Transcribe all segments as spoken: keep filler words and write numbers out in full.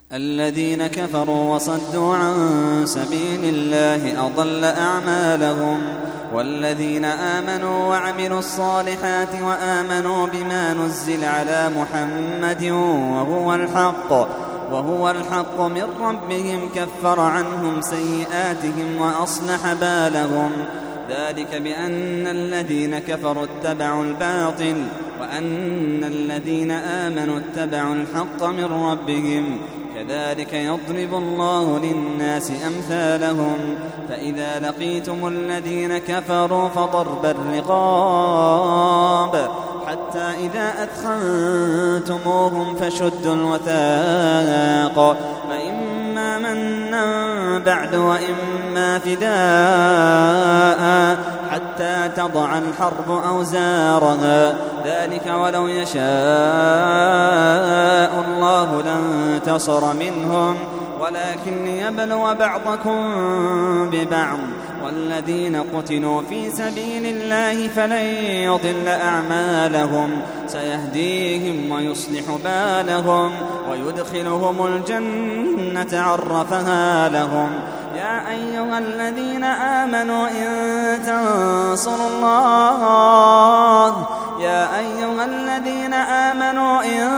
الذين كفروا وصدوا عن سبيل الله أضل أعمالهم. والذين آمنوا وعملوا الصالحات وآمنوا بما نزل على محمد وهو الحق وهو الحق من ربهم كفر عنهم سيئاتهم وأصلح بالهم. ذلك بأن الذين كفروا اتبعوا الباطل وأن الذين آمنوا اتبعوا الحق من ربهم. كذلك يضرب الله للناس أمثالهم. فإذا لقيتم الذين كفروا فضرب الرقاب حتى إذا أثخنتموهم فشدوا الوثاق فإما منا بعد وإما فداء حتى تضع الحرب أوزارها. ذلك ولو يشاء الله لانتصر منهم ولكن ليبلو بعضكم ببعض. والذين قتلوا في سبيل الله فلن يضل أعمالهم سيهديهم ويصلح بالهم ويدخلهم الجنة عرفها لهم. يا أيها الذين آمنوا إن تنصروا الله يا أيها الذين آمنوا إن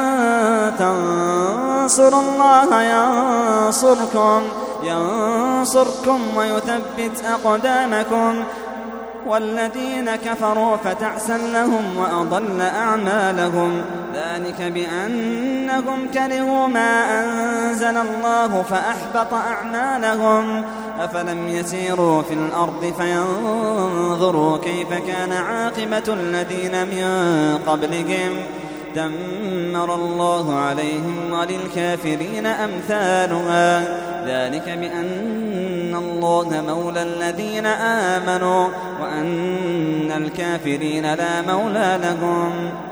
تنصروا الله ينصركم ينصركم ويثبت أقدامكم. والذين كفروا فتعسا لهم وأضل أعمالهم. ذلك بأنهم كرهوا ما أنزل الله فأحبط أعمالهم. أفلم يسيروا في الأرض فينظروا كيف كان عاقبة الذين من قبلهم دمر الله عليهم وللكافرين أمثالها. ذلك بأن الله مولى الذين آمنوا وأن الكافرين لا مولى لهم.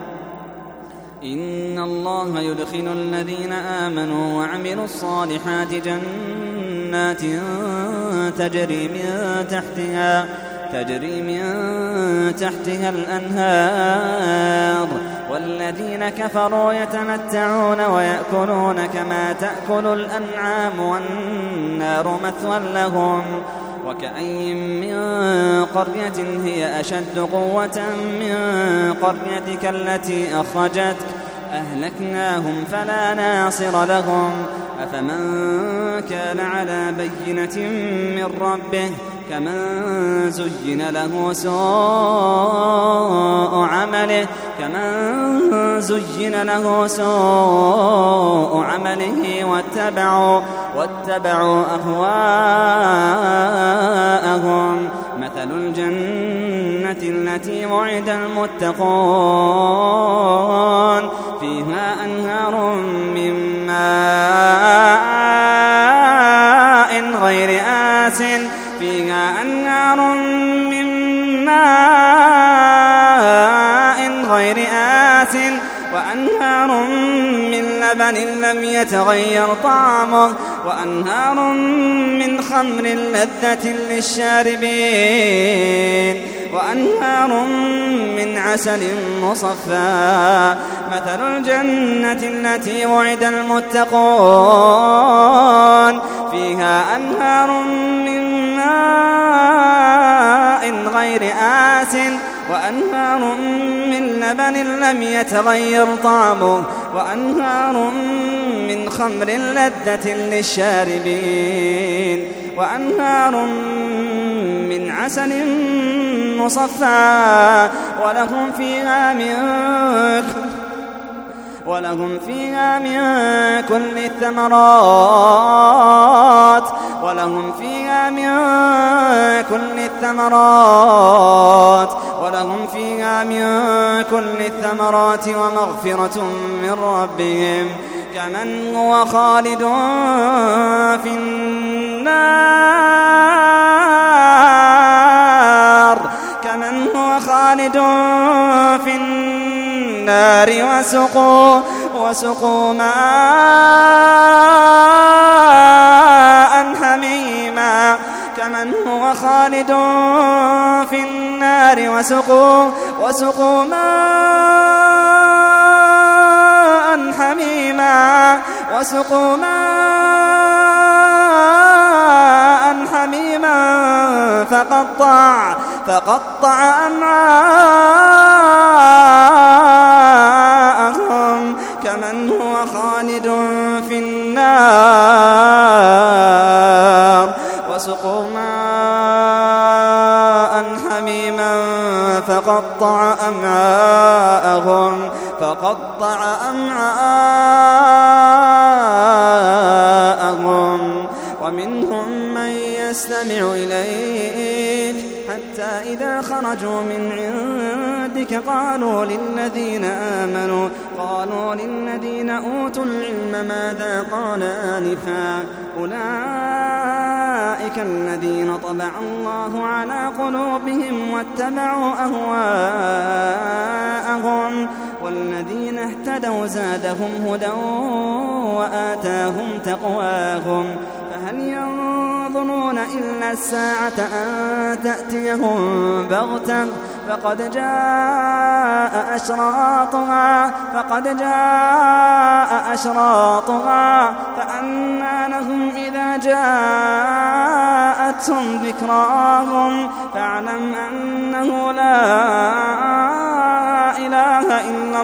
إن الله يدخل الذين آمنوا وعملوا الصالحات جنات تجري من تحتها تجري من تحتها الأنهار. والذين كفروا يتمتعون ويأكلون كما تأكل الأنعام والنار مثوى لهم. وكأين من قرية هي أشد قوة من قريتك التي أخرجتك أهلكناهم فلا ناصر لهم. أفمن كان على بينة من ربه كمن زين له سوء عمله كمن زين له سوء عمله واتبعوا واتبعوا أهواءهم. مثل الجنة التي وعد المتقون فيها أنهار من ماء غير آسن فيها أنهار من ماء غير آسن وأنهار من لبن لم يتغير طعمه وأنهار من خمر لذة للشاربين وأنهار من عسل مصفى. مثل الجنة التي وعد المتقون فيها أنهار من ماء غير آسن وأنهار من لبن لم يتغير طعمه وأنهار من خمر لذة للشاربين وأنهار من عسل مصفى ولهم فيها من ولهم فيها من كل الثمرات ولهم فيها من كل الثمرات ولهم فيها من كل الثمرات ومغفرة من ربهم كمن هو خالد في النار كمن هو خالد في النار وسقوا وسقوا ماء حميما كمن هو خالد في النار وسقوا وسقوا ماء حميما حميما وسقوا ماء حميما فقطع فقطع أمعاءهم كمن هو خالد في النار وسقوا ماء حميما فقطع أمعاءهم فقطع أمعاءهم ومنهم من يستمع إليك حتى إذا خرجوا من عندك قالوا للذين آمنوا قالوا للذين أوتوا العلم ماذا قال آنفا أولئك الذين طبع الله على قلوبهم واتبعوا أهواءهم والذين اهتدوا زادهم هدى وآتاهم تقواهم فهل ينظرون إلا الساعة أن تأتيهم بغتة فقد جاء أشراطها فقد جاء أشراطها فأنى لهم إذا جاءتهم ذكراهم فاعلم أنه لا إله إلا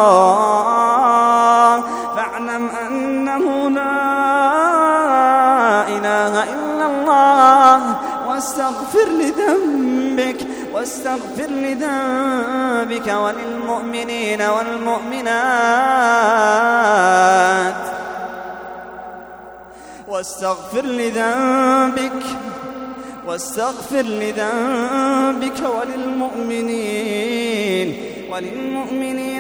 الله فاعلم أنه لا إله إلا الله واستغفر لذنبك واستغفر لذنبك وللمؤمنين والمؤمنات واستغفر لذنبك واستغفر لذنبك وللمؤمنين وللمؤمنين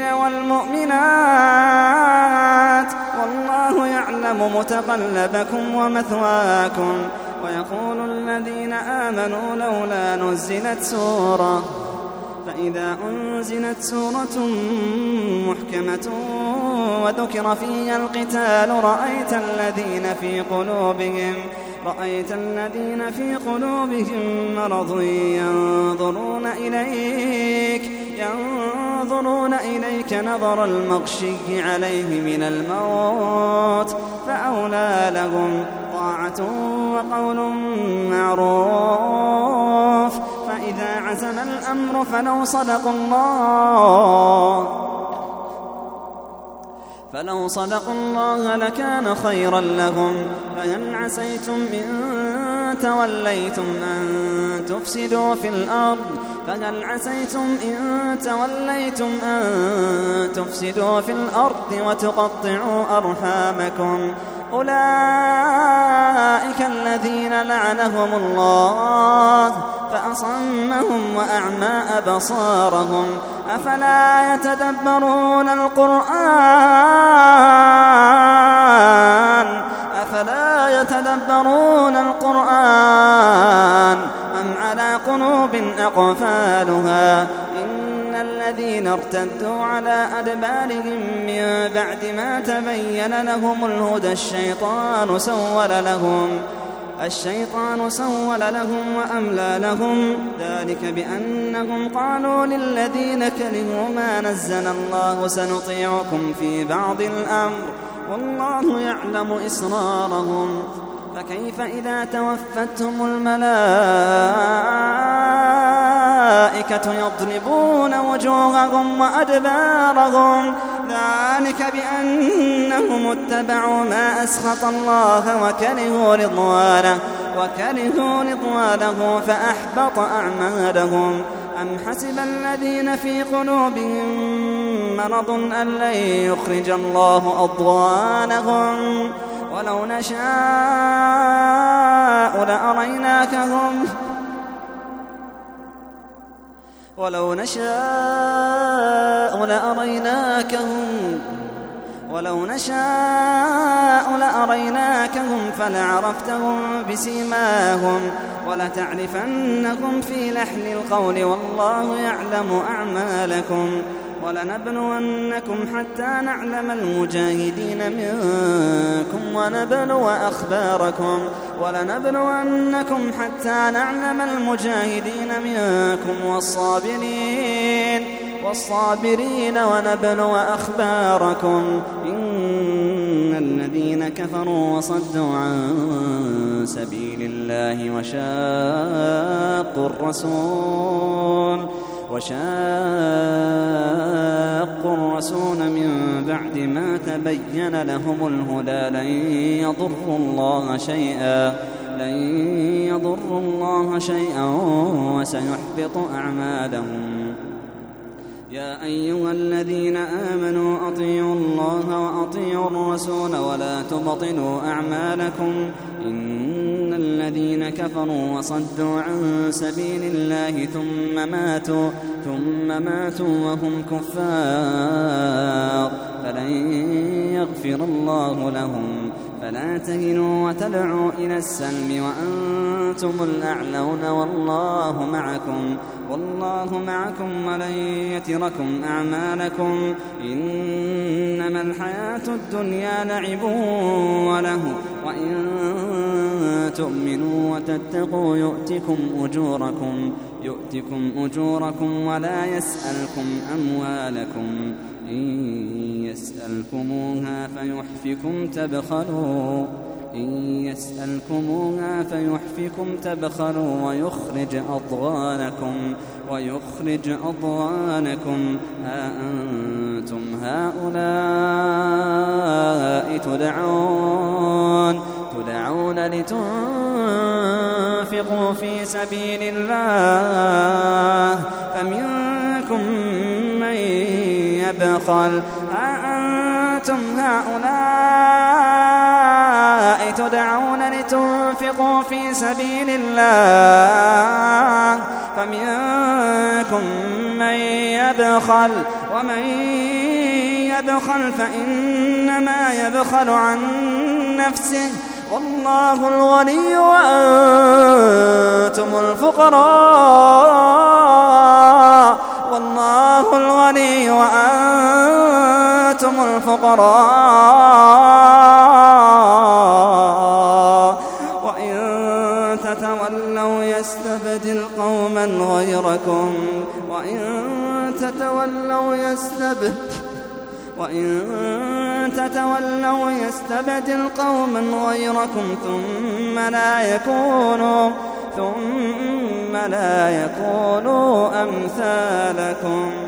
والمؤمنات والله يعلم متقلبكم ومثواكم ويقول الذين آمنوا لولا نزلت سورة فإذا أنزلت سورة محكمة وذكر فيها القتال رأيت الذين في قلوبهم رأيت الذين في قلوبهم مرض ينظرون إليك ينظرون إليك نظر المغشي عليه من الموت فأولى لهم طاعة وقول معروف فإذا عزم الأمر فلو صدقوا الله فلو صدقوا الله لكان خيرا لهم فهل عسيتم إن توليتم أن تفسدوا في الأرض فهل عسيتم إن توليتم أن تفسدوا في الأرض وتقطعوا أرحامكم أولئك الذين لعنهم الله فأصمهم وأعمى أبصارهم أفلا يتدبرون القرآن أفلا يتدبرون القرآن أم على قلوب أقفالها إن الذين ارتدوا على أدبارهم من بعد ما تبين لهم الهدى الشيطان سول لهم الشيطان سول لهم وأملى لهم ذلك بأنهم قالوا للذين كرهوا ما نزل الله سنطيعكم في بعض الأمر والله يعلم إسرارهم فكيف إذا توفتهم الملائكة يضربون وجوههم وأدبارهم ذلك بأنهم اتبعوا ما أسخط الله وكرهوا رضوانه وكرهوا رضوانه فأحبط أعمالهم أم حسب الذين في قلوبهم مرض أن لن يخرج الله أضغانهم ولو نشاء لأريناكهم ولو نشاء لأريناكهم ولو نشاء لأريناكهم فلعرفتهم بسيماهم ولتعرفنهم في لحن القول والله يعلم أعمالكم ولنبلونكم حتى نعلم المجاهدين منكم ونبلو أخباركم ولنبلونكم حتى نعلم المجاهدين منكم والصابرين والصابرين ونبلو أخباركم إن الذين كفروا وصدوا عن سبيل الله وشاقوا الرسول وشاقوا الرسول من بعد ما تبين لهم الهدى لن يضروا الله شيئا لن يضروا الله شيئا وسيحبط أعمالهم. يا أيها الذين آمنوا أطيعوا الله وأطيعوا الرسول ولا تبطلوا أعمالكم إن الذين كفروا وصدوا عن سبيل الله ثم ماتوا ثم ماتوا وهم كفار فلن يغفر الله لهم. فلا تهنوا وتدعوا إلى السلم وأنتم الأعلون والله معكم والله معكم ولن يتركم أعمالكم. إنما الحياة الدنيا لعب وله وإن تؤمنوا وتتقوا يؤتكم أجوركم يؤتكم أجوركم ولا يسألكم أموالكم. إن يسألكموها فيحفكم تبخلوا إن يسألكموها فيحفكم تبخلوا ويخرج أضغانكم ويخرج أضغانكم. ها أنتم هؤلاء تدعون تدعون لتنفقوا في سبيل الله فمنكم من يبخل. ها أنتم هؤلاء تدعون لتنفقوا في سبيل الله فمنكم من يبخل ومن يبخل فإنما يبخل عن نفسه والله الغني وأنتم الفقراء والله الغني وأنتم الفقراء. وإن تتولوا يستبدل قوما غيركم وإن تتولوا يستبدل وإن تتولوا يستبدل قوما غيركم ثم لا يكونوا ثم لا يكونوا أمثالكم.